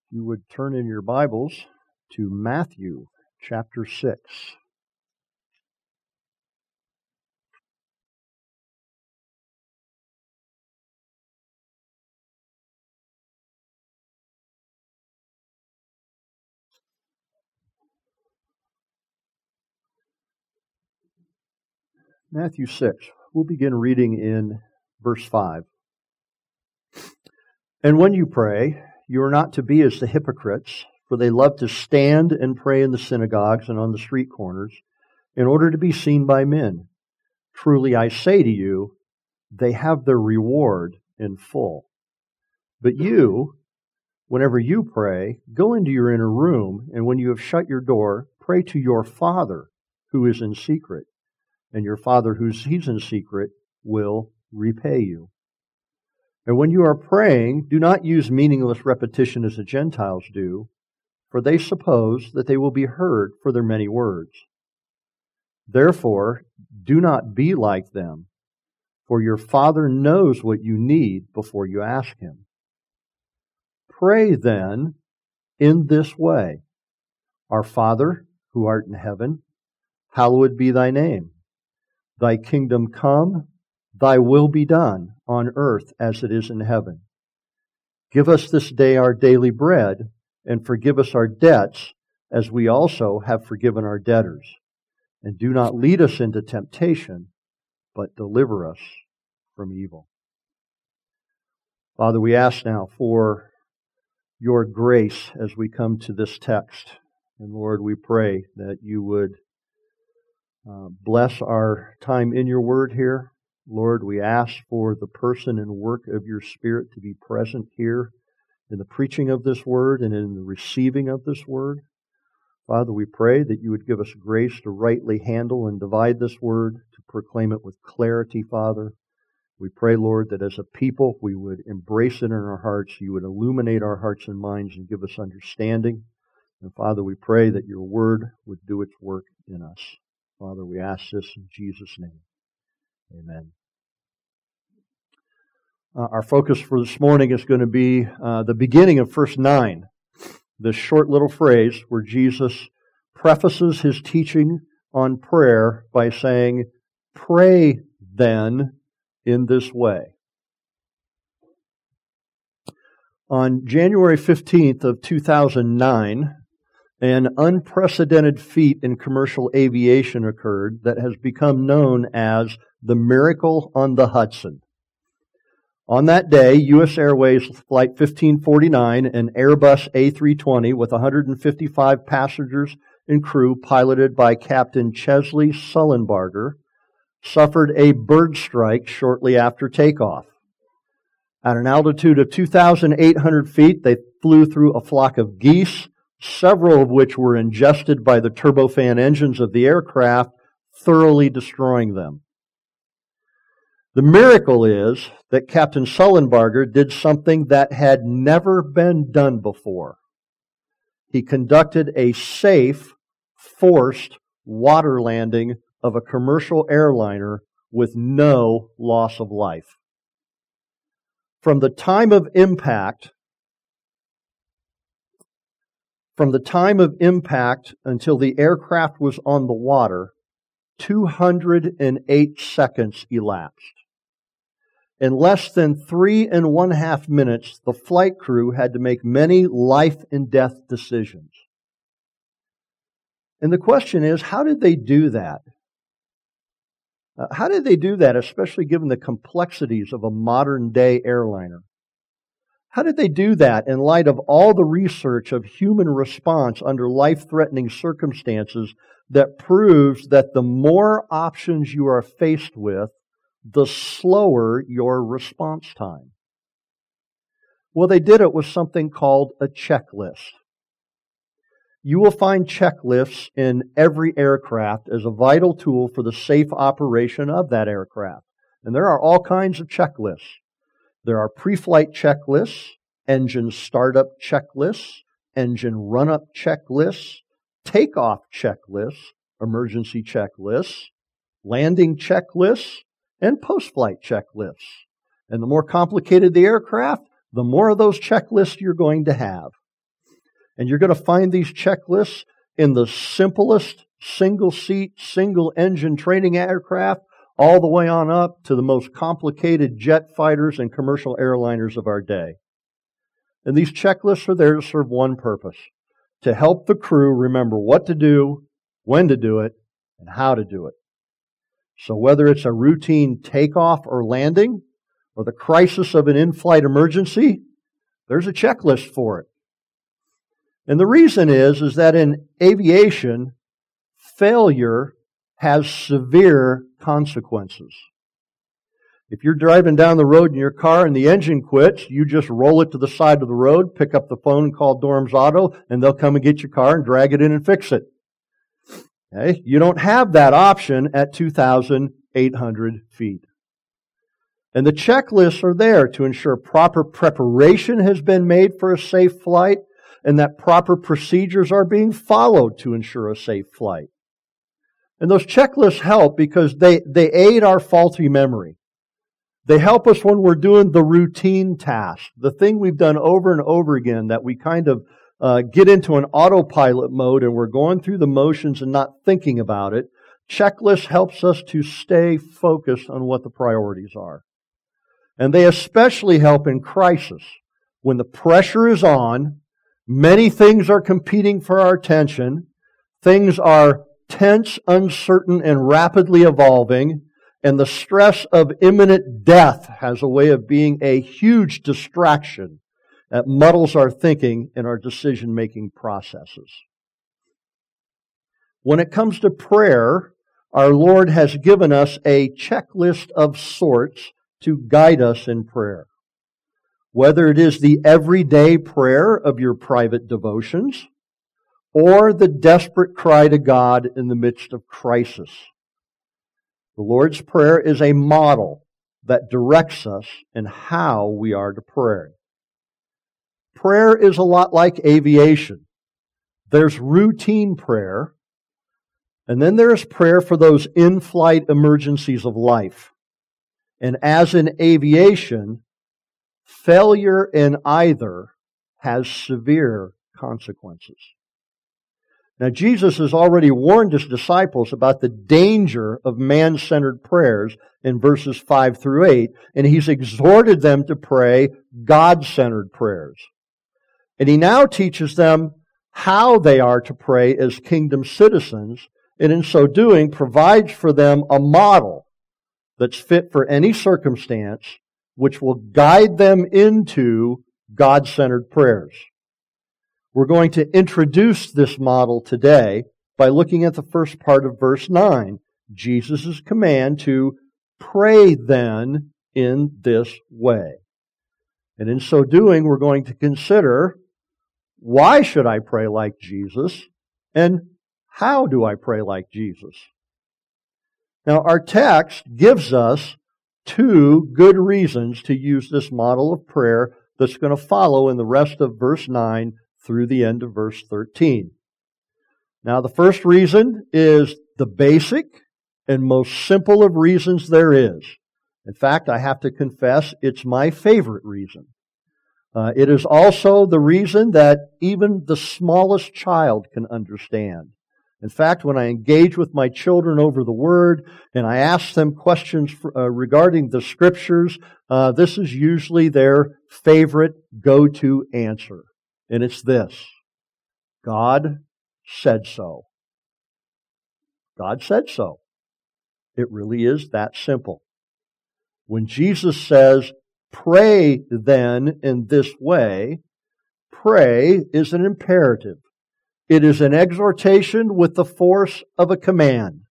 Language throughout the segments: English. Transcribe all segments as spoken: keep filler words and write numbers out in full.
You would turn in your Bibles to Matthew chapter six. Matthew six. We'll begin reading in verse five. And when you pray, you are not to be as the hypocrites, for they love to stand and pray in the synagogues and on the street corners, in order to be seen by men. Truly I say to you, they have their reward in full. But you, whenever you pray, go into your inner room, and when you have shut your door, pray to your Father who is in secret, and your Father who sees in secret will repay you. And when you are praying, do not use meaningless repetition as the Gentiles do, for they suppose that they will be heard for their many words. Therefore, do not be like them, for your Father knows what you need before you ask Him. Pray then in this way: Our Father, who art in heaven, hallowed be thy name. Thy kingdom come, thy will be done, on earth as it is in heaven. Give us this day our daily bread, and forgive us our debts, as we also have forgiven our debtors. And do not lead us into temptation, but deliver us from evil. Father, we ask now for your grace as we come to this text. And Lord, we pray that you would uh, bless our time in your word here. Lord, we ask for the person and work of your Spirit to be present here in the preaching of this word and in the receiving of this word. Father, we pray that you would give us grace to rightly handle and divide this word, to proclaim it with clarity, Father. We pray, Lord, that as a people we would embrace it in our hearts. You would illuminate our hearts and minds and give us understanding. And Father, we pray that your word would do its work in us. Father, we ask this in Jesus' name. Amen. Uh, our focus for this morning is going to be uh, the beginning of verse nine, this short little phrase where Jesus prefaces his teaching on prayer by saying, "Pray then in this way." On January fifteenth of two thousand nine, an unprecedented feat in commercial aviation occurred that has become known as the Miracle on the Hudson. On that day, U S Airways Flight fifteen forty-nine, an Airbus A three twenty with one hundred fifty-five passengers and crew piloted by Captain Chesley Sullenbarger, suffered a bird strike shortly after takeoff. At an altitude of two thousand eight hundred feet, they flew through a flock of geese, several of which were ingested by the turbofan engines of the aircraft, thoroughly destroying them. The miracle is that Captain Sullenbarger did something that had never been done before. He conducted a safe, forced water landing of a commercial airliner with no loss of life. From the time of impact, from the time of impact until the aircraft was on the water, two hundred eight seconds elapsed. In less than three and one half minutes, the flight crew had to make many life and death decisions. And the question is, how did they do that? Uh, how did they do that, especially given the complexities of a modern-day airliner? How did they do that in light of all the research of human response under life-threatening circumstances that proves that the more options you are faced with, the slower your response time? Well, they did it with something called a checklist. You will find checklists in every aircraft as a vital tool for the safe operation of that aircraft. And there are all kinds of checklists. There are pre-flight checklists, engine startup checklists, engine run-up checklists, takeoff checklists, emergency checklists, landing checklists, and post-flight checklists. And the more complicated the aircraft, the more of those checklists you're going to have. And you're going to find these checklists in the simplest single-seat, single-engine training aircraft, all the way on up to the most complicated jet fighters and commercial airliners of our day. And these checklists are there to serve one purpose: to help the crew remember what to do, when to do it, and how to do it. So whether it's a routine takeoff or landing, or the crisis of an in-flight emergency, there's a checklist for it. And the reason is, is that in aviation, failure has severe consequences. If you're driving down the road in your car and the engine quits, you just roll it to the side of the road, pick up the phone and call Dorms Auto, and they'll come and get your car and drag it in and fix it. Okay? You don't have that option at two thousand eight hundred feet. And the checklists are there to ensure proper preparation has been made for a safe flight, and that proper procedures are being followed to ensure a safe flight. And those checklists help because they, they aid our faulty memory. They help us when we're doing the routine task, the thing we've done over and over again, that we kind of uh, get into an autopilot mode and we're going through the motions and not thinking about it. Checklist helps us to stay focused on what the priorities are. And they especially help in crisis. When the pressure is on, many things are competing for our attention, things are tense, uncertain, and rapidly evolving, and the stress of imminent death has a way of being a huge distraction that muddles our thinking and our decision-making processes. When it comes to prayer, our Lord has given us a checklist of sorts to guide us in prayer. Whether it is the everyday prayer of your private devotions or the desperate cry to God in the midst of crisis. The Lord's Prayer is a model that directs us in how we are to pray. Prayer is a lot like aviation. There's routine prayer, and then there's prayer for those in-flight emergencies of life. And as in aviation, failure in either has severe consequences. Now, Jesus has already warned his disciples about the danger of man-centered prayers in verses five through eight, and he's exhorted them to pray God-centered prayers. And he now teaches them how they are to pray as kingdom citizens, and in so doing provides for them a model that's fit for any circumstance, which will guide them into God-centered prayers. We're going to introduce this model today by looking at the first part of verse nine, Jesus' command to pray then in this way. And in so doing, we're going to consider, why should I pray like Jesus? And how do I pray like Jesus? Now, our text gives us two good reasons to use this model of prayer that's going to follow in the rest of verse nine through the end of verse thirteen. Now, the first reason is the basic and most simple of reasons there is. In fact, I have to confess, it's my favorite reason. Uh, it is also the reason that even the smallest child can understand. In fact, when I engage with my children over the Word and I ask them questions for, uh, regarding the Scriptures, uh, this is usually their favorite go-to answer. And it's this: God said so. God said so. It really is that simple. When Jesus says, pray then in this way, pray is an imperative. It is an exhortation with the force of a command.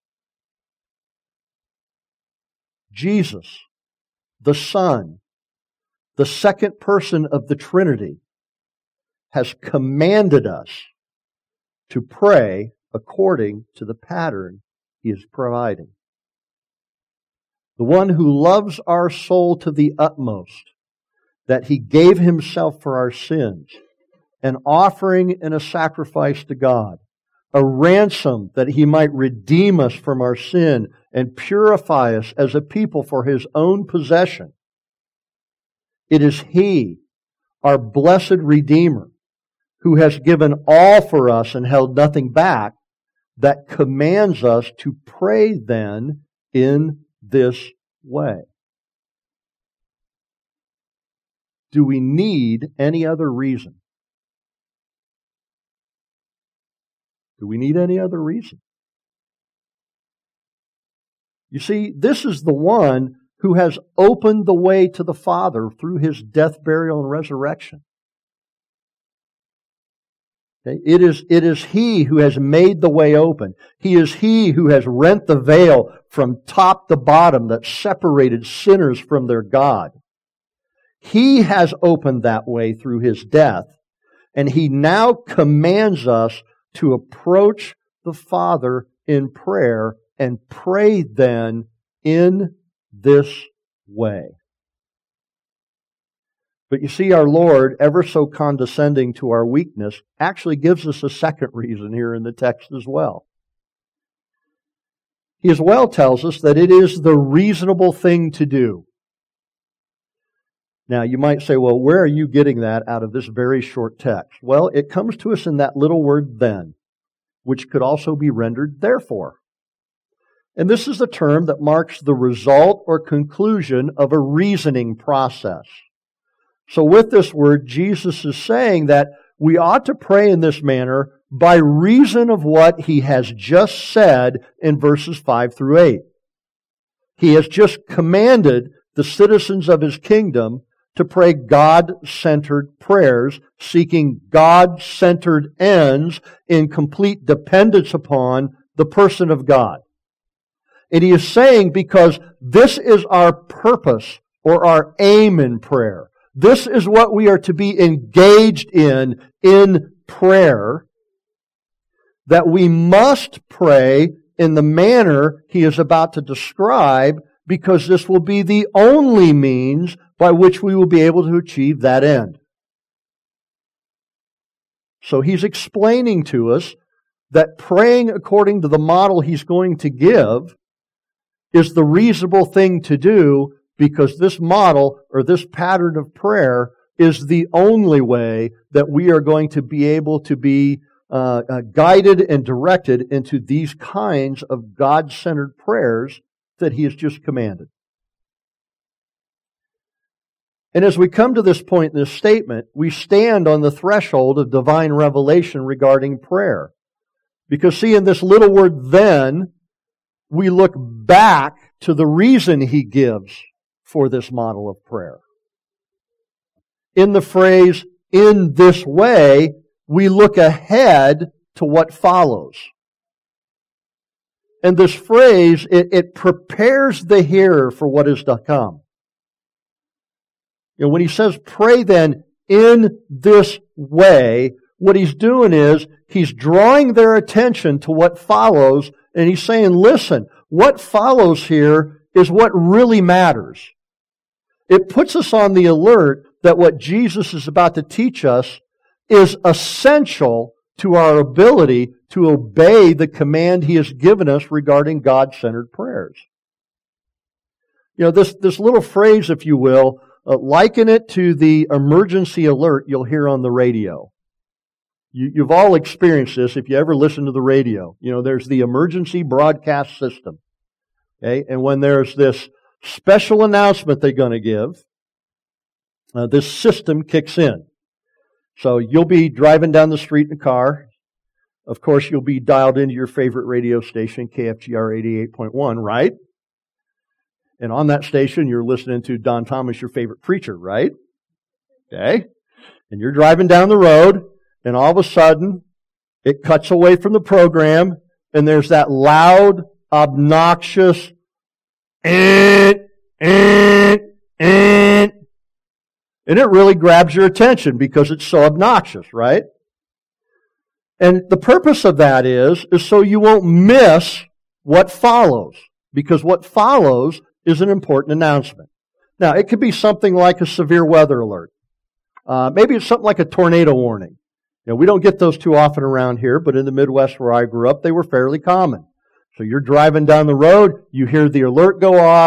Jesus, the Son, the second person of the Trinity, has commanded us to pray according to the pattern He is providing. The one who loves our soul to the utmost, that He gave Himself for our sins, an offering and a sacrifice to God, a ransom that He might redeem us from our sin and purify us as a people for His own possession. It is He, our blessed Redeemer, who has given all for us and held nothing back, that commands us to pray then in this way. Do we need any other reason? Do we need any other reason? You see, this is the one who has opened the way to the Father through His death, burial, and resurrection. Okay? It is, it is He who has made the way open. He is He who has rent the veil from top to bottom that separated sinners from their God. He has opened that way through His death, and He now commands us to approach the Father in prayer and pray then in this way. But you see, our Lord, ever so condescending to our weakness, actually gives us a second reason here in the text as well. He as well tells us that it is the reasonable thing to do. Now, you might say, well, where are you getting that out of this very short text? Well, it comes to us in that little word then, which could also be rendered therefore. And this is a term that marks the result or conclusion of a reasoning process. So with this word, Jesus is saying that we ought to pray in this manner by reason of what He has just said in verses five through eight. He has just commanded the citizens of His kingdom to pray God-centered prayers, seeking God-centered ends in complete dependence upon the person of God. And He is saying, because this is our purpose or our aim in prayer, this is what we are to be engaged in in prayer, that we must pray in the manner He is about to describe, because this will be the only means by which we will be able to achieve that end. So He's explaining to us that praying according to the model He's going to give is the reasonable thing to do, because this model or this pattern of prayer is the only way that we are going to be able to be uh, uh, guided and directed into these kinds of God-centered prayers that He has just commanded. And as we come to this point in this statement, we stand on the threshold of divine revelation regarding prayer. Because see, in this little word then, we look back to the reason He gives for this model of prayer. In the phrase, in this way, we look ahead to what follows. And this phrase, it, it prepares the hearer for what is to come. You know, when He says, pray then in this way, what He's doing is, He's drawing their attention to what follows, and He's saying, listen, what follows here is what really matters. It puts us on the alert that what Jesus is about to teach us is essential to our ability to obey the command He has given us regarding God-centered prayers. You know, this, this little phrase, if you will, uh, liken it to the emergency alert you'll hear on the radio. You, you've all experienced this if you ever listen to the radio. You know, there's the emergency broadcast system. Okay? And when there's this special announcement they're going to give, uh, this system kicks in. So you'll be driving down the street in a car. Of course, you'll be dialed into your favorite radio station, K F G R eighty-eight point one, right? And on that station, you're listening to Don Thomas, your favorite preacher, right? Okay? And you're driving down the road, and all of a sudden, it cuts away from the program, and there's that loud, obnoxious, eh, eh, eh, and it really grabs your attention because it's so obnoxious, right? And the purpose of that is, is so you won't miss what follows, because what follows is an important announcement. Now, it could be something like a severe weather alert. Uh, maybe it's something like a tornado warning. You know, we don't get those too often around here, but in the Midwest where I grew up, they were fairly common. So you're driving down the road, you hear the alert go off,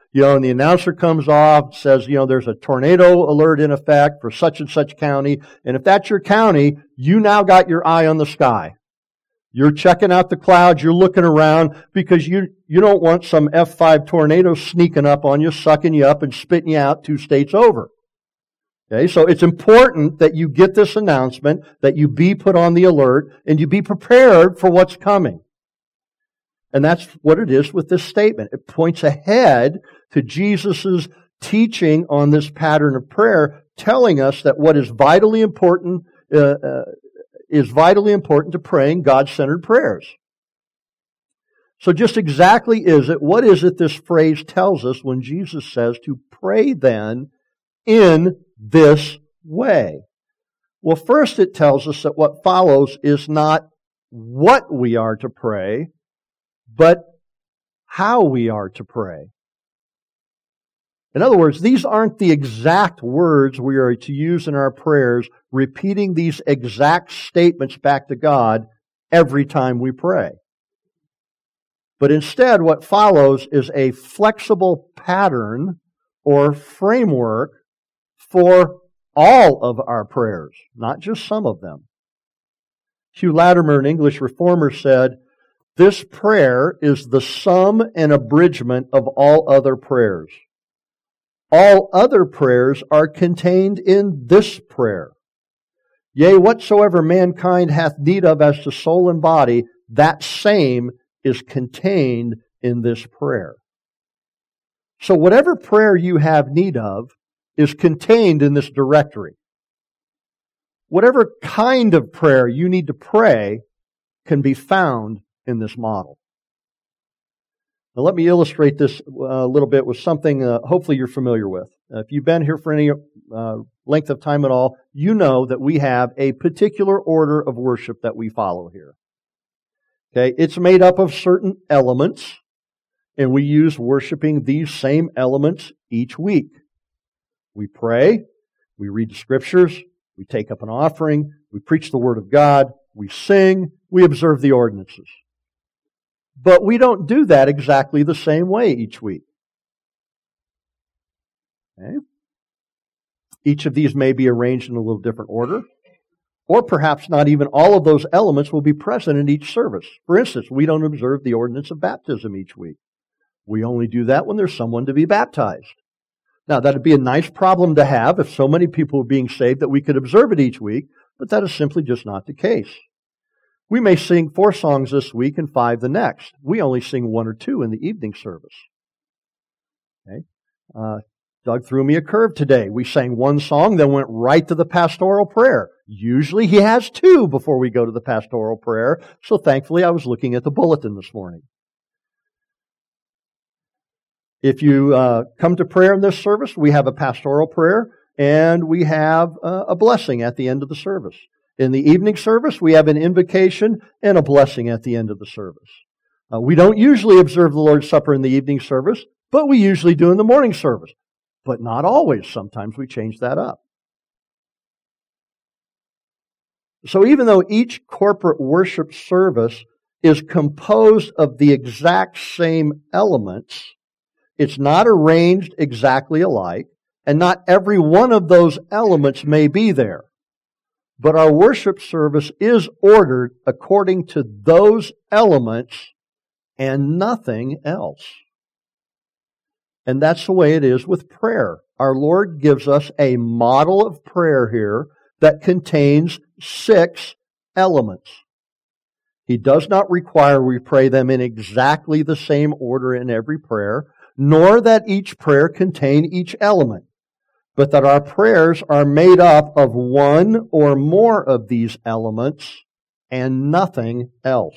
You know, and the announcer comes off, says, you know, there's a tornado alert in effect for such and such county. And if that's your county, you now got your eye on the sky. You're checking out the clouds, you're looking around because you, you don't want some F five tornado sneaking up on you, sucking you up and spitting you out two states over. Okay, so it's important that you get this announcement, that you be put on the alert, and you be prepared for what's coming. And that's what it is with this statement. It points ahead to Jesus' teaching on this pattern of prayer, telling us that what is vitally important uh, uh, is vitally important to praying God-centered prayers. So just exactly is it, what is it this phrase tells us when Jesus says to pray then in this way? Well, first it tells us that what follows is not what we are to pray, but how we are to pray. In other words, these aren't the exact words we are to use in our prayers, repeating these exact statements back to God every time we pray. But instead, what follows is a flexible pattern or framework for all of our prayers, not just some of them. Hugh Latimer, an English reformer, said, "This prayer is the sum and abridgment of all other prayers. All other prayers are contained in this prayer. Yea, whatsoever mankind hath need of as to soul and body, that same is contained in this prayer." So whatever prayer you have need of is contained in this directory. Whatever kind of prayer you need to pray can be found in this model. Now let me illustrate this a little bit with something uh, hopefully you're familiar with. Uh, if you've been here for any uh, length of time at all, you know that we have a particular order of worship that we follow here. Okay, it's made up of certain elements, and we use worshiping these same elements each week. We pray, we read the Scriptures, we take up an offering, we preach the Word of God, we sing, we observe the ordinances. But we don't do that exactly the same way each week. Okay? Each of these may be arranged in a little different order, or perhaps not even all of those elements will be present in each service. For instance, we don't observe the ordinance of baptism each week. We only do that when there's someone to be baptized. Now, that would be a nice problem to have if so many people were being saved that we could observe it each week, but that is simply just not the case. We may sing four songs this week and five the next. We only sing one or two in the evening service. Okay. Uh, Doug threw me a curve today. We sang one song, then went right to the pastoral prayer. Usually he has two before we go to the pastoral prayer, so thankfully I was looking at the bulletin this morning. If you uh, come to prayer in this service, we have a pastoral prayer, and we have uh, a blessing at the end of the service. In the evening service, we have an invocation and a blessing at the end of the service. Uh, we don't usually observe the Lord's Supper in the evening service, but we usually do in the morning service. But not always. Sometimes we change that up. So even though each corporate worship service is composed of the exact same elements, it's not arranged exactly alike, and not every one of those elements may be there. But our worship service is ordered according to those elements and nothing else. And that's the way it is with prayer. Our Lord gives us a model of prayer here that contains six elements. He does not require we pray them in exactly the same order in every prayer, nor that each prayer contain each element, but that our prayers are made up of one or more of these elements and nothing else.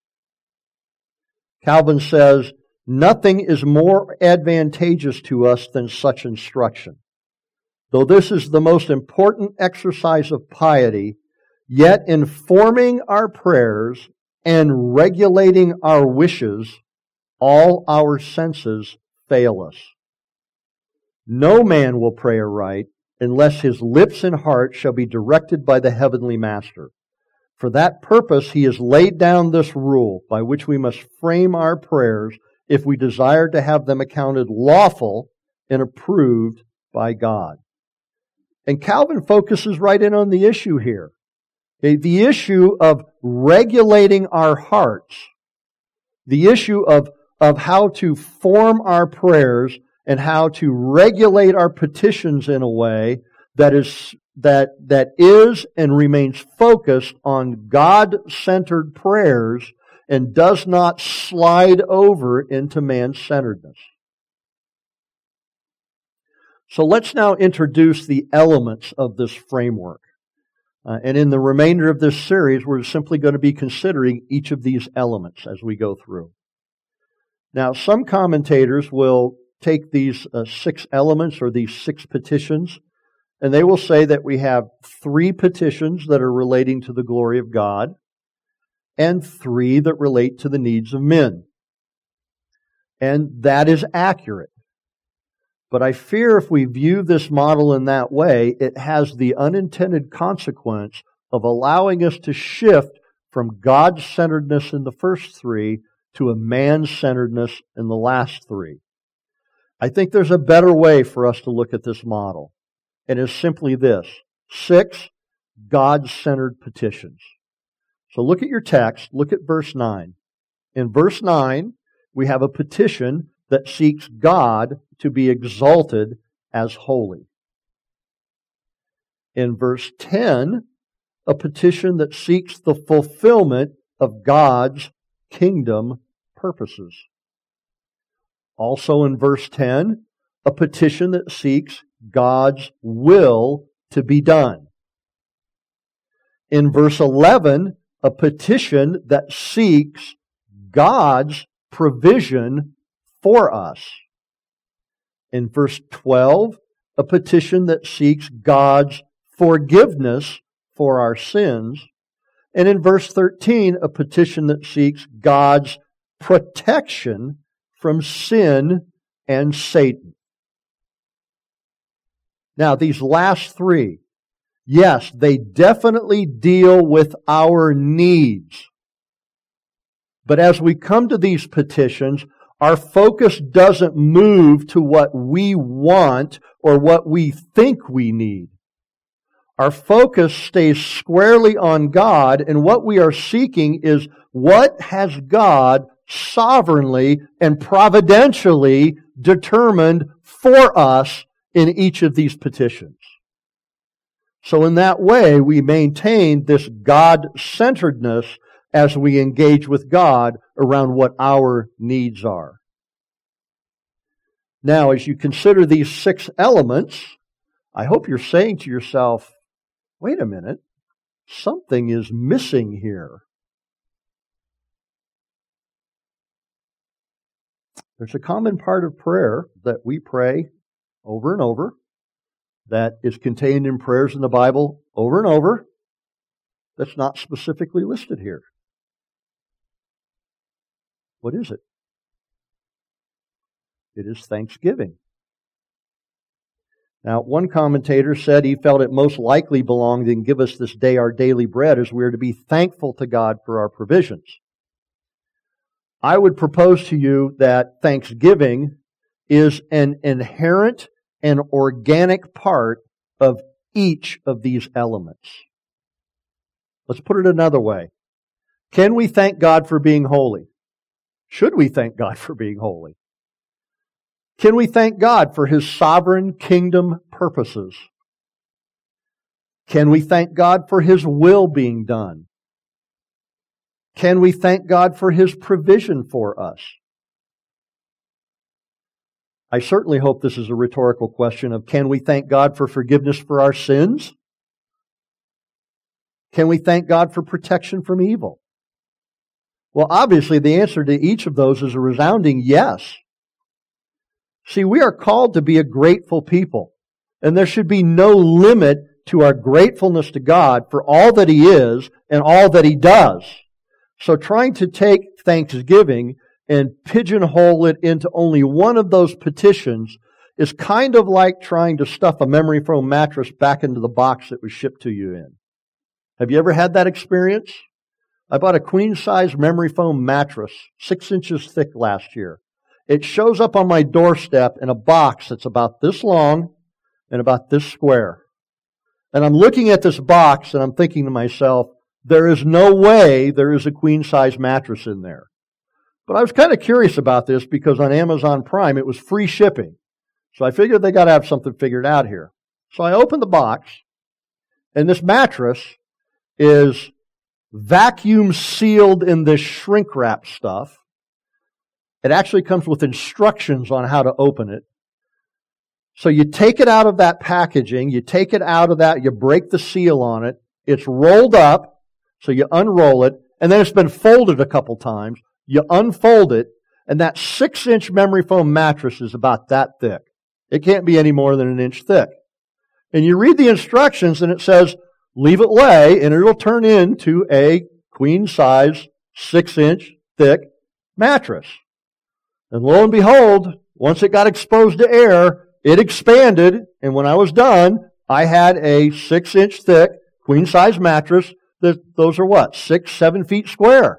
Calvin says, "Nothing is more advantageous to us than such instruction. Though this is the most important exercise of piety, yet in forming our prayers and regulating our wishes, all our senses fail us. No man will pray aright unless his lips and heart shall be directed by the heavenly Master. For that purpose he has laid down this rule by which we must frame our prayers if we desire to have them accounted lawful and approved by God. And Calvin focuses right in on the issue here. Okay, the issue of regulating our hearts, the issue of, of how to form our prayers and how to regulate our petitions in a way that is that that is and remains focused on God-centered prayers and does not slide over into man-centeredness. So let's now introduce the elements of this framework. Uh, and in the remainder of this series, we're simply going to be considering each of these elements as we go through. Now, some commentators will take these uh, six elements or these six petitions, and they will say that we have three petitions that are relating to the glory of God and three that relate to the needs of men. And that is accurate. But I fear if we view this model in that way, it has the unintended consequence of allowing us to shift from God-centeredness in the first three to a man-centeredness in the last three. I think there's a better way for us to look at this model, and it's simply this: six God-centered petitions. So look at your text, look at verse nine. In verse nine, we have a petition that seeks God to be exalted as holy. In verse ten, a petition that seeks the fulfillment of God's kingdom purposes. Also in verse ten, a petition that seeks God's will to be done. In verse eleven, a petition that seeks God's provision for us. In verse twelve, a petition that seeks God's forgiveness for our sins. And in verse thirteen, a petition that seeks God's protection from sin and Satan. Now, these last three, yes, they definitely deal with our needs. But as we come to these petitions, our focus doesn't move to what we want or what we think we need. Our focus stays squarely on God, and what we are seeking is what has God sovereignly and providentially determined for us in each of these petitions. So in that way, we maintain this God-centeredness as we engage with God around what our needs are. Now, as you consider these six elements, I hope you're saying to yourself, wait a minute, something is missing here. There's a common part of prayer that we pray over and over that is contained in prayers in the Bible over and over that's not specifically listed here. What is it? It is thanksgiving. Now, one commentator said he felt it most likely belonged in "Give us this day our daily bread" as we are to be thankful to God for our provisions. I would propose to you that thanksgiving is an inherent and organic part of each of these elements. Let's put it another way. Can we thank God for being holy? Should we thank God for being holy? Can we thank God for His sovereign kingdom purposes? Can we thank God for His will being done? Can we thank God for His provision for us? I certainly hope this is a rhetorical question of, can we thank God for forgiveness for our sins? Can we thank God for protection from evil? Well, obviously the answer to each of those is a resounding yes. See, we are called to be a grateful people, and there should be no limit to our gratefulness to God for all that He is and all that He does. So trying to take thanksgiving and pigeonhole it into only one of those petitions is kind of like trying to stuff a memory foam mattress back into the box that was shipped to you in. Have you ever had that experience? I bought a queen-size memory foam mattress, six inches thick last year. it shows up on my doorstep in a box that's about this long and about this square. And I'm looking at this box and I'm thinking to myself, there is no way there is a queen-size mattress in there. But I was kind of curious about this because on Amazon Prime it was free shipping. So I figured they got to have something figured out here. So I opened the box, and this mattress is vacuum sealed in this shrink wrap stuff. It actually comes with instructions on how to open it. So you take it out of that packaging, you take it out of that, you break the seal on it, it's rolled up, so you unroll it, and then it's been folded a couple times. You unfold it, and that six-inch memory foam mattress is about that thick. It can't be any more than an inch thick. And you read the instructions, and it says, leave it lay, and it'll turn into a queen-size, six-inch thick mattress. And lo and behold, once it got exposed to air, it expanded, and when I was done, I had a six-inch thick, queen-size mattress. That, those are what? Six, seven feet square.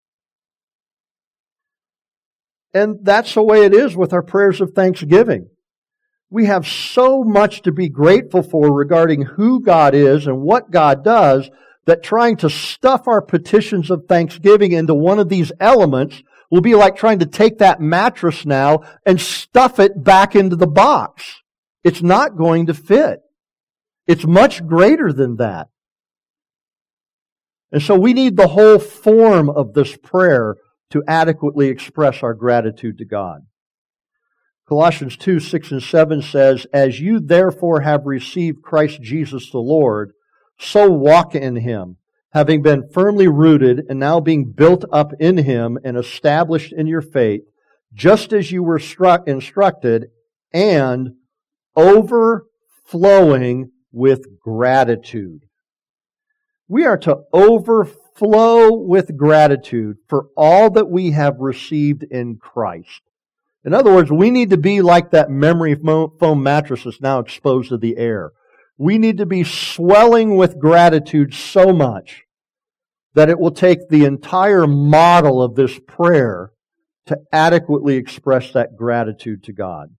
And that's the way it is with our prayers of thanksgiving. We have so much to be grateful for regarding who God is and what God does that trying to stuff our petitions of thanksgiving into one of these elements will be like trying to take that mattress now and stuff it back into the box. It's not going to fit. It's much greater than that. And so we need the whole form of this prayer to adequately express our gratitude to God. Colossians two, six and seven says, as you therefore have received Christ Jesus the Lord, so walk in Him, having been firmly rooted and now being built up in Him and established in your faith, just as you were struck, instructed, and overflowing with gratitude. We are to overflow with gratitude for all that we have received in Christ. In other words, we need to be like that memory foam mattress that's now exposed to the air. We need to be swelling with gratitude so much that it will take the entire model of this prayer to adequately express that gratitude to God.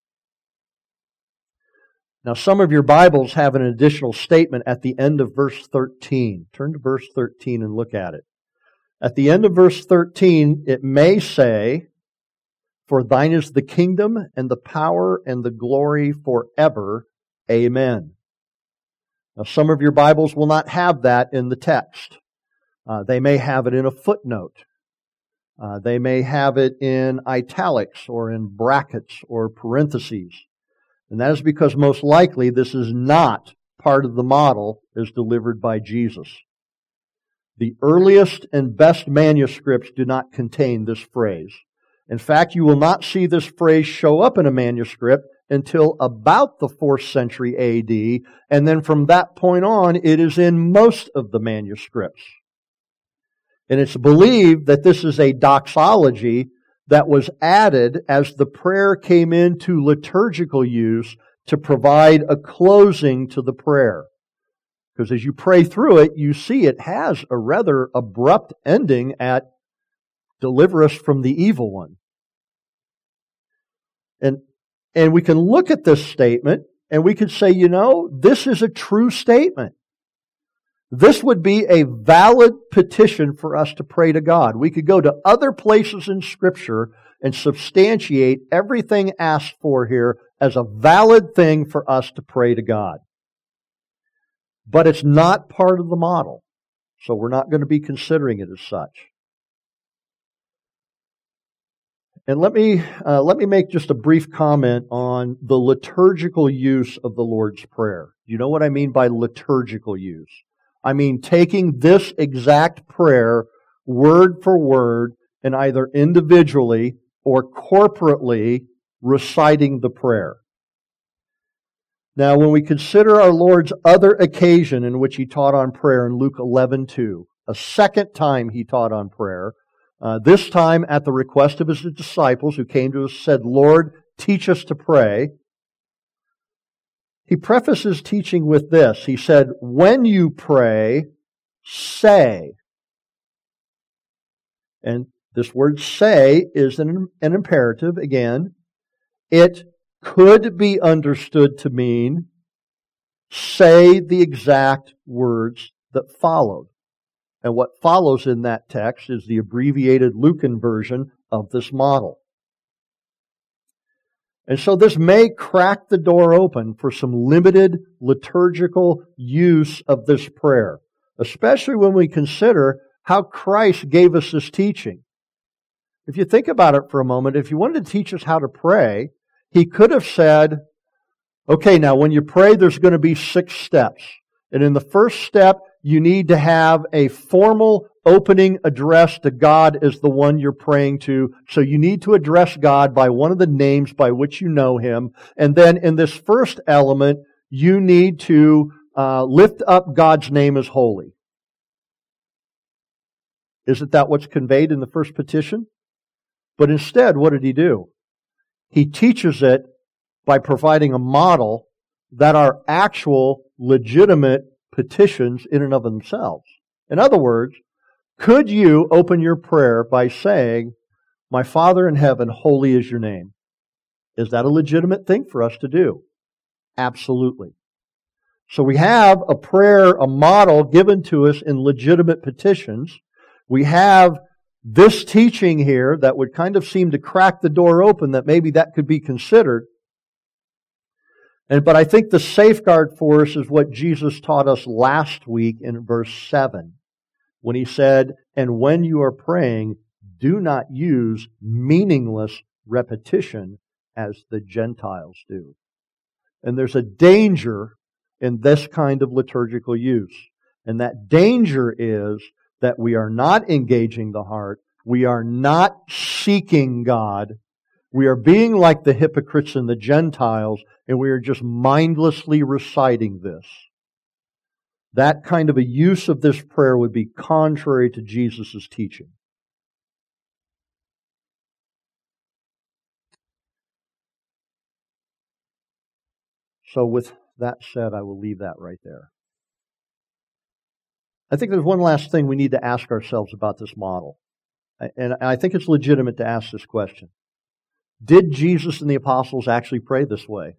Now, some of your Bibles have an additional statement at the end of verse thirteen. Turn to verse thirteen and look at it. At the end of verse thirteen, it may say, for thine is the kingdom and the power and the glory forever. Amen. Now, some of your Bibles will not have that in the text. Uh, they may have it in a footnote. Uh, they may have it in italics or in brackets or parentheses. And that is because most likely this is not part of the model as delivered by Jesus. The earliest and best manuscripts do not contain this phrase. In fact, you will not see this phrase show up in a manuscript until about the fourth century A D, and then from that point on, it is in most of the manuscripts. And it's believed that this is a doxology that was added as the prayer came into liturgical use to provide a closing to the prayer. Because as you pray through it, you see it has a rather abrupt ending at deliver us from the evil one. And, and we can look at this statement and we can say, you know, this is a true statement. This would be a valid petition for us to pray to God. We could go to other places in Scripture and substantiate everything asked for here as a valid thing for us to pray to God. But it's not part of the model, so we're not going to be considering it as such. And let me uh, let me make just a brief comment on the liturgical use of the Lord's Prayer. You know what I mean by liturgical use? I mean taking this exact prayer word for word and either individually or corporately reciting the prayer. Now, when we consider our Lord's other occasion in which He taught on prayer in Luke eleven two, a second time He taught on prayer, uh, this time at the request of His disciples who came to us and said, Lord, teach us to pray. He prefaced His teaching with this. He said, when you pray, say. And This word say is an, an imperative again. It could be understood to mean say the exact words that followed. And what follows in that text is the abbreviated Lucan version of this model. And so this may crack the door open for some limited liturgical use of this prayer, especially when we consider how Christ gave us this teaching. If you think about it for a moment, if He wanted to teach us how to pray, He could have said, okay, now when you pray, there's going to be six steps. And in the first step, you need to have a formal opening address to God as the one you're praying to. So you need to address God by one of the names by which you know Him. And then in this first element, you need to uh, lift up God's name as holy. Isn't that what's conveyed in the first petition? But instead, what did He do? He teaches it by providing a model that are actual, legitimate petitions in and of themselves. In other words, could you open your prayer by saying, "My Father in heaven, holy is your name"? Is that a legitimate thing for us to do? Absolutely. So we have a prayer, a model given to us in legitimate petitions. We have this teaching here that would kind of seem to crack the door open that maybe that could be considered. And but I think the safeguard for us is what Jesus taught us last week in verse seven, when He said, "And when you are praying, do not use meaningless repetition as the Gentiles do." And there's a danger in this kind of liturgical use. And that danger is that we are not engaging the heart, we are not seeking God, we are being like the hypocrites and the Gentiles, and we are just mindlessly reciting this. That kind of a use of this prayer would be contrary to Jesus' teaching. So with that said, I will leave that right there. I think there's one last thing we need to ask ourselves about this model. And I think it's legitimate to ask this question. Did Jesus and the apostles actually pray this way?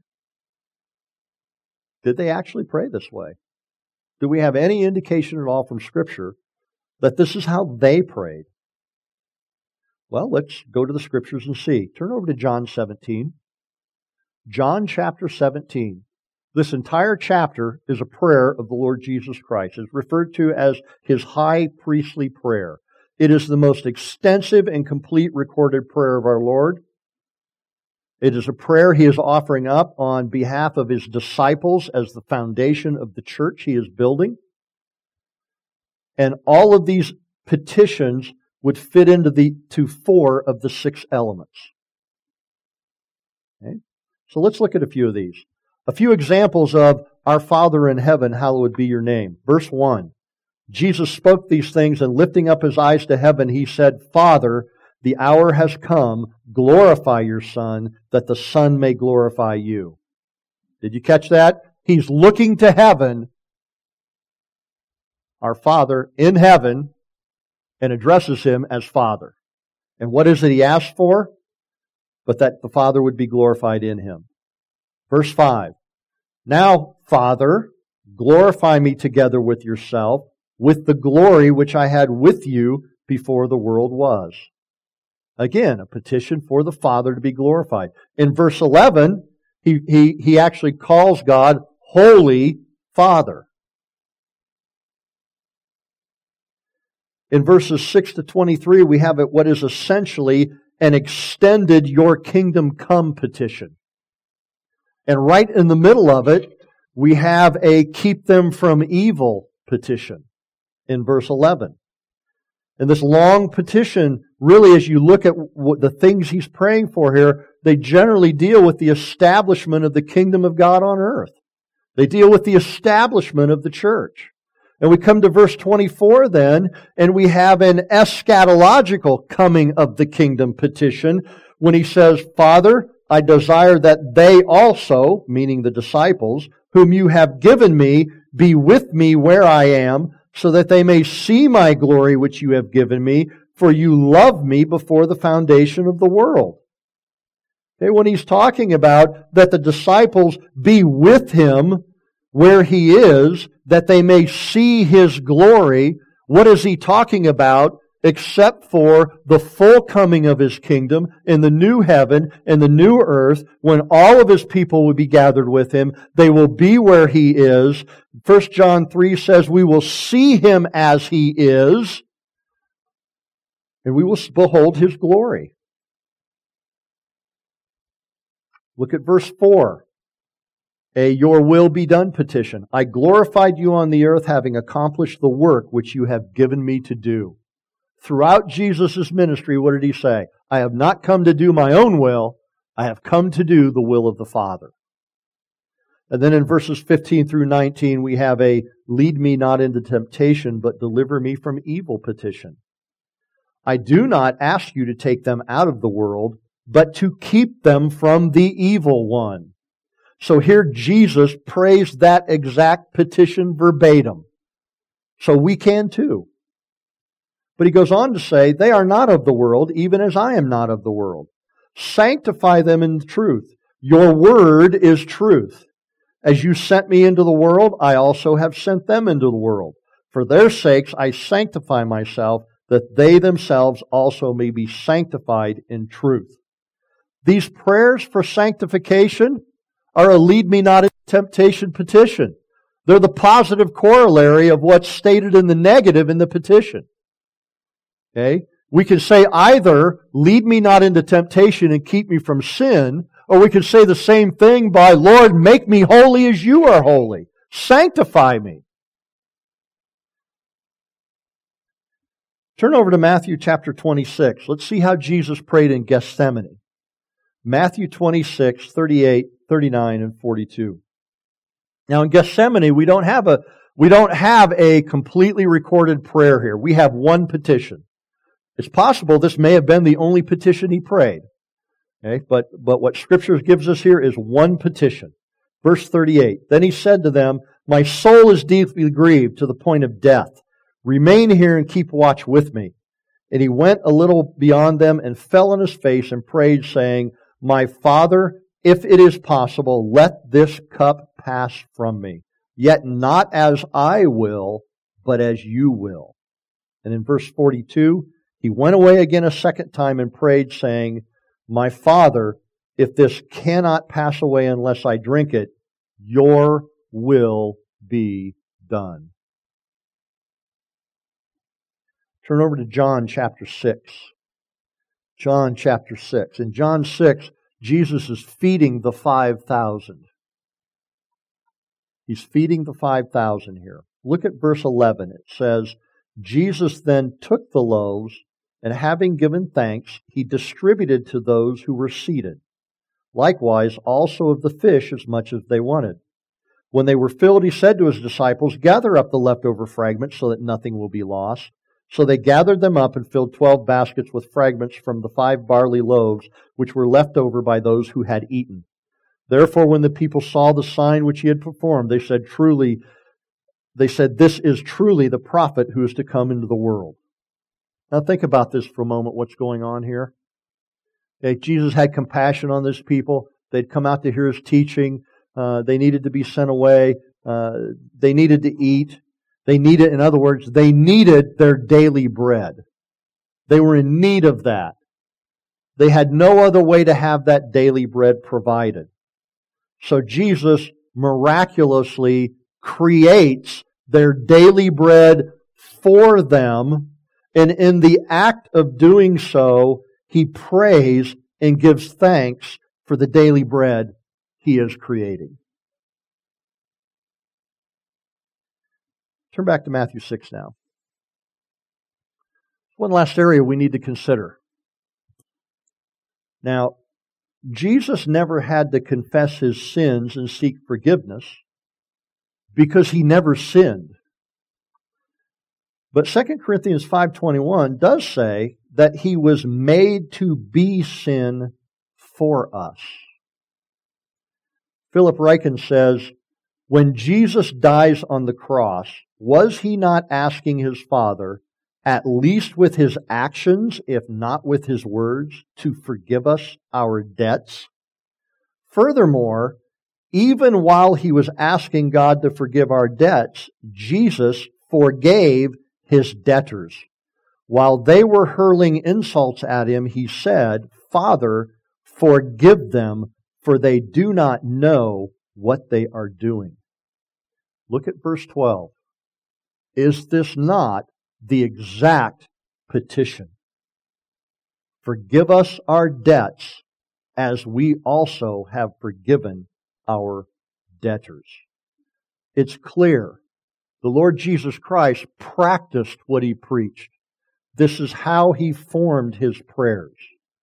Did they actually pray this way? Do we have any indication at all from Scripture that this is how they prayed? Well, let's go to the Scriptures and see. Turn over to John seventeen. John chapter seventeen. This entire chapter is a prayer of the Lord Jesus Christ. It's referred to as His high priestly prayer. It is the most extensive and complete recorded prayer of our Lord. It is a prayer He is offering up on behalf of His disciples as the foundation of the church He is building. And all of these petitions would fit into the to four of the six elements. Okay? So let's look at a few of these. A few examples of "Our Father in heaven, hallowed be your name." Verse one. Jesus spoke these things, and lifting up His eyes to heaven, He said, "Father, the hour has come. Glorify your Son, that the Son may glorify you." Did you catch that? He's looking to heaven, our Father in heaven, and addresses Him as Father. And what is it He asked for? But that the Father would be glorified in Him. Verse five. "Now, Father, glorify me together with yourself, with the glory which I had with you before the world was." Again, a petition for the Father to be glorified. In verse eleven, he, he, he actually calls God Holy Father. In verses six to twenty-three, we have it what is essentially an extended "Your kingdom come" petition. And right in the middle of it, we have a "Keep them from evil" petition in verse eleven. And this long petition, really, as you look at what the things he's praying for here, they generally deal with the establishment of the kingdom of God on earth. They deal with the establishment of the church. And we come to verse twenty-four then, and we have an eschatological coming of the kingdom petition when he says, "Father, I desire that they also," meaning the disciples, "whom you have given me, be with me where I am, so that they may see my glory which you have given me, for you loved me before the foundation of the world. Okay, when he's talking about that the disciples be with him where he is, that they may see his glory, what is he talking about except for the full coming of his kingdom in the new heaven and the new earth, when all of his people will be gathered with him? They will be where he is. First John three says we will see him as he is, and we will behold his glory. Look at verse four. A your will be done petition. I glorified you on the earth, having accomplished the work which you have given me to do. Throughout Jesus' ministry, what did he say? I have not come to do my own will. I have come to do the will of the Father. And then in verses fifteen through nineteen, we have a lead me not into temptation, but deliver me from evil petition. I do not ask you to take them out of the world, but to keep them from the evil one. So here Jesus prays that exact petition verbatim. So we can too. But he goes on to say, they are not of the world, even as I am not of the world. Sanctify them in truth. Your word is truth. As you sent me into the world, I also have sent them into the world. For their sakes I sanctify myself, that they themselves also may be sanctified in truth. These prayers for sanctification are a lead me not into temptation petition. They're the positive corollary of what's stated in the negative in the petition. Okay? We can say either, lead me not into temptation and keep me from sin, or we can say the same thing by, Lord, make me holy as you are holy. Sanctify me. Turn over to Matthew chapter twenty-six. Let's see how Jesus prayed in Gethsemane. Matthew twenty-six, thirty-eight, thirty-nine, and forty-two. Now in Gethsemane, we don't have a we don't have a completely recorded prayer here. We have one petition. It's possible this may have been the only petition he prayed. Okay, but but what Scripture gives us here is one petition. Verse thirty-eight. Then he said to them, my soul is deeply grieved to the point of death. Remain here and keep watch with me. And he went a little beyond them and fell on his face and prayed, saying, my Father, if it is possible, let this cup pass from me. Yet not as I will, but as you will. And in verse forty-two, he went away again a second time and prayed, saying, my Father, if this cannot pass away unless I drink it, your will be done. Turn over to John chapter six. John chapter six. In John six, Jesus is feeding the five thousand. He's feeding the five thousand here. Look at verse eleven. It says, Jesus then took the loaves, and having given thanks, he distributed to those who were seated. Likewise, also of the fish as much as they wanted. When they were filled, he said to his disciples, gather up the leftover fragments so that nothing will be lost. So they gathered them up and filled twelve baskets with fragments from the five barley loaves, which were left over by those who had eaten. Therefore, when the people saw the sign which he had performed, they said, truly, they said, this is truly the prophet who is to come into the world. Now think about this for a moment, what's going on here. Okay, Jesus had compassion on this people. They'd come out to hear his teaching. Uh, they needed to be sent away. Uh, they needed to eat. They needed, in other words, they needed their daily bread. They were in need of that. They had no other way to have that daily bread provided. So Jesus miraculously creates their daily bread for them, and in the act of doing so, he prays and gives thanks for the daily bread he is creating. Turn back to Matthew six now. One last area we need to consider. Now, Jesus never had to confess his sins and seek forgiveness because he never sinned. But Second Corinthians five twenty-one does say that he was made to be sin for us. Philip Ryken says, when Jesus dies on the cross, was he not asking his Father, at least with His actions, if not with His words, to forgive us our debts. Furthermore, even while He was asking God to forgive our debts, Jesus forgave His debtors. While they were hurling insults at Him, He said, "Father, forgive them, for they do not know what they are doing." Look at verse twelve. Is this not the exact petition? Forgive us our debts as we also have forgiven our debtors. It's clear. The Lord Jesus Christ practiced what He preached. This is how He formed His prayers.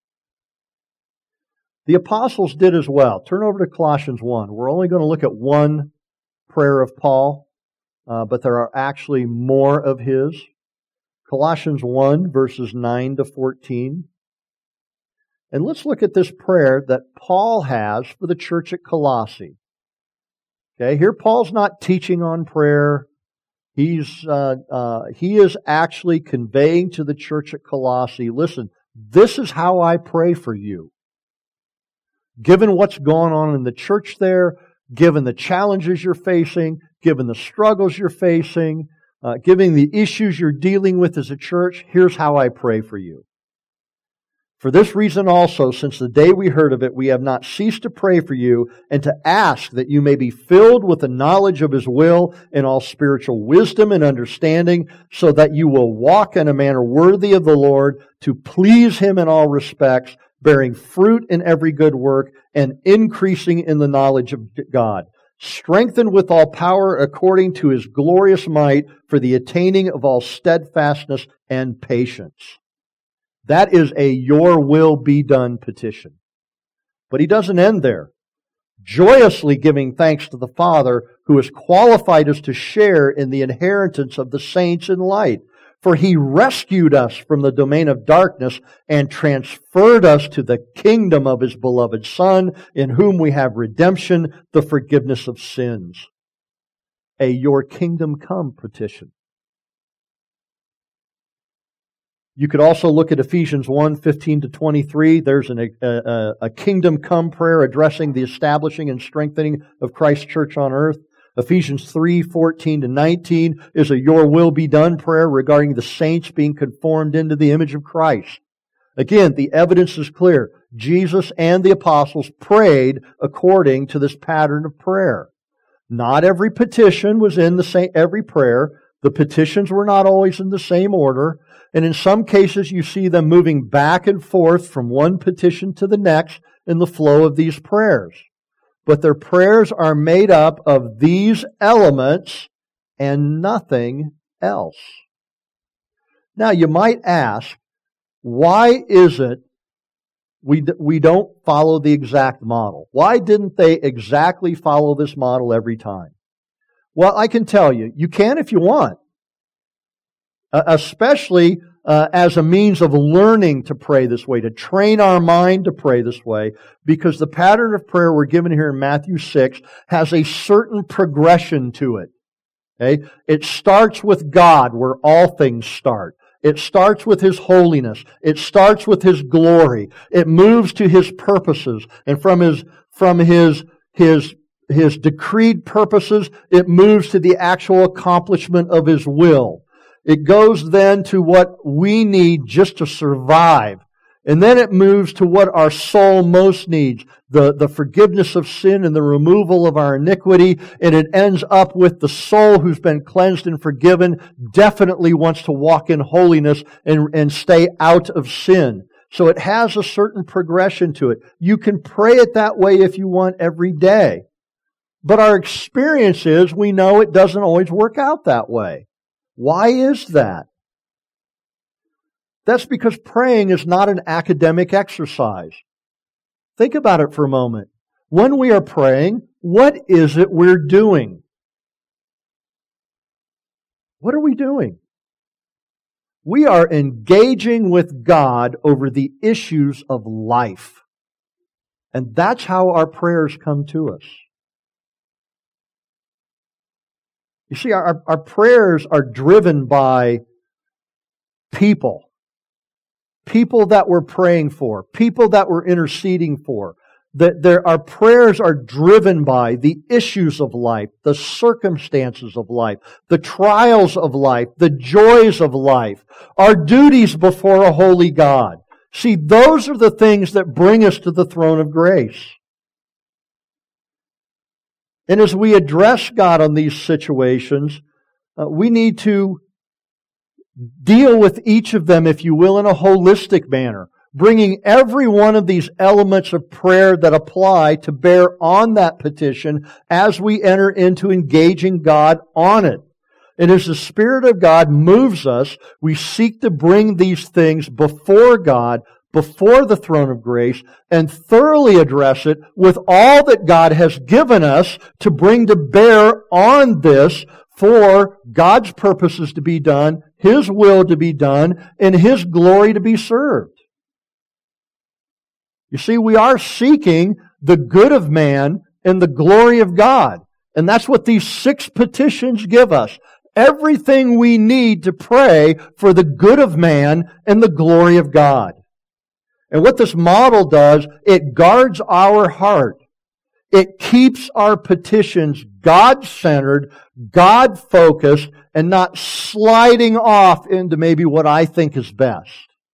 The apostles did as well. Turn over to Colossians one. We're only going to look at one prayer of Paul, uh, but there are actually more of his. Colossians one, verses nine to fourteen. And let's look at this prayer that Paul has for the church at Colossae. Okay, here Paul's not teaching on prayer. He's uh, uh, he is actually conveying to the church at Colossae, listen, this is how I pray for you. Given what's going on in the church there, given the challenges you're facing, given the struggles you're facing, uh, given the issues you're dealing with as a church, here's how I pray for you. For this reason also, since the day we heard of it, we have not ceased to pray for you and to ask that you may be filled with the knowledge of His will in all spiritual wisdom and understanding, so that you will walk in a manner worthy of the Lord, to please Him in all respects, bearing fruit in every good work and increasing in the knowledge of God, strengthened with all power according to His glorious might for the attaining of all steadfastness and patience. That is a your will be done petition. But he doesn't end there. Joyously giving thanks to the Father who has qualified us to share in the inheritance of the saints in light. For He rescued us from the domain of darkness and transferred us to the kingdom of His beloved Son, in whom we have redemption, the forgiveness of sins. A your kingdom come petition. You could also look at Ephesians one, fifteen to twenty-three. There's an, a, a, a kingdom come prayer addressing the establishing and strengthening of Christ's church on earth. Ephesians three, fourteen to nineteen is a your will be done prayer regarding the saints being conformed into the image of Christ. Again, the evidence is clear. Jesus and the apostles prayed according to this pattern of prayer. Not every petition was in the same, every prayer. The petitions were not always in the same order. And in some cases, you see them moving back and forth from one petition to the next in the flow of these prayers. But their prayers are made up of these elements and nothing else. Now, you might ask, why is it we, we don't follow the exact model? Why didn't they exactly follow this model every time? Well, I can tell you, you can if you want. Uh, especially uh, as a means of learning to pray this way, to train our mind to pray this way, because the pattern of prayer we're given here in Matthew six has a certain progression to it. Okay? It starts with God, where all things start. It starts with His holiness. It starts with His glory. It moves to His purposes, and from His from His His His decreed purposes, it moves to the actual accomplishment of His will. It goes then to what we need just to survive. And then it moves to what our soul most needs, the, the forgiveness of sin and the removal of our iniquity. And it ends up with the soul who's been cleansed and forgiven definitely wants to walk in holiness and, and stay out of sin. So it has a certain progression to it. You can pray it that way if you want every day. But our experience is we know it doesn't always work out that way. Why is that? That's because praying is not an academic exercise. Think about it for a moment. When we are praying, what is it we're doing? What are we doing? We are engaging with God over the issues of life. And that's how our prayers come to us. You see, our, our prayers are driven by people. People that we're praying for. People that we're interceding for. That there, our prayers are driven by the issues of life, the circumstances of life, the trials of life, the joys of life, our duties before a holy God. See, those are the things that bring us to the throne of grace. And as we address God on these situations, uh, we need to deal with each of them, if you will, in a holistic manner, bringing every one of these elements of prayer that apply to bear on that petition as we enter into engaging God on it. And as the Spirit of God moves us, we seek to bring these things before God, before the throne of grace, and thoroughly address it with all that God has given us to bring to bear on this for God's purposes to be done, His will to be done, and His glory to be served. You see, we are seeking the good of man and the glory of God. And that's what these six petitions give us. Everything we need to pray for the good of man and the glory of God. And what this model does, it guards our heart. It keeps our petitions God-centered, God-focused, and not sliding off into maybe what I think is best.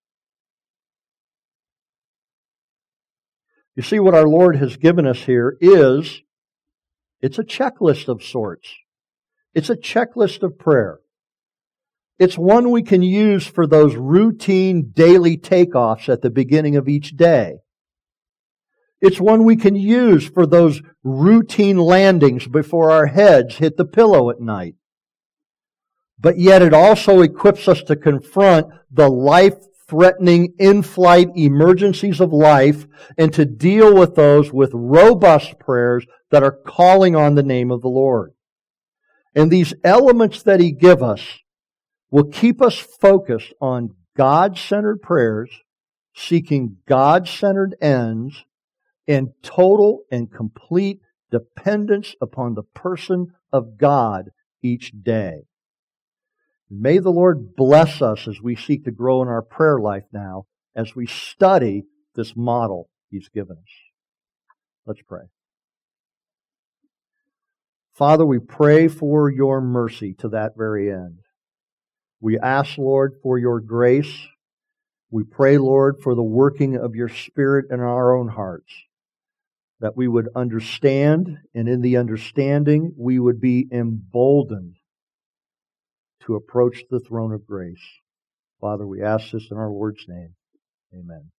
You see, what our Lord has given us here is, it's a checklist of sorts. It's a checklist of prayer. It's one we can use for those routine daily takeoffs at the beginning of each day. It's one we can use for those routine landings before our heads hit the pillow at night. But yet it also equips us to confront the life-threatening in-flight emergencies of life and to deal with those with robust prayers that are calling on the name of the Lord. And these elements that He gives us will keep us focused on God-centered prayers, seeking God-centered ends, and total and complete dependence upon the person of God each day. May the Lord bless us as we seek to grow in our prayer life now, as we study this model He's given us. Let's pray. Father, we pray for Your mercy to that very end. We ask, Lord, for Your grace. We pray, Lord, for the working of Your Spirit in our own hearts, that we would understand, and in the understanding, we would be emboldened to approach the throne of grace. Father, we ask this in our Lord's name. Amen.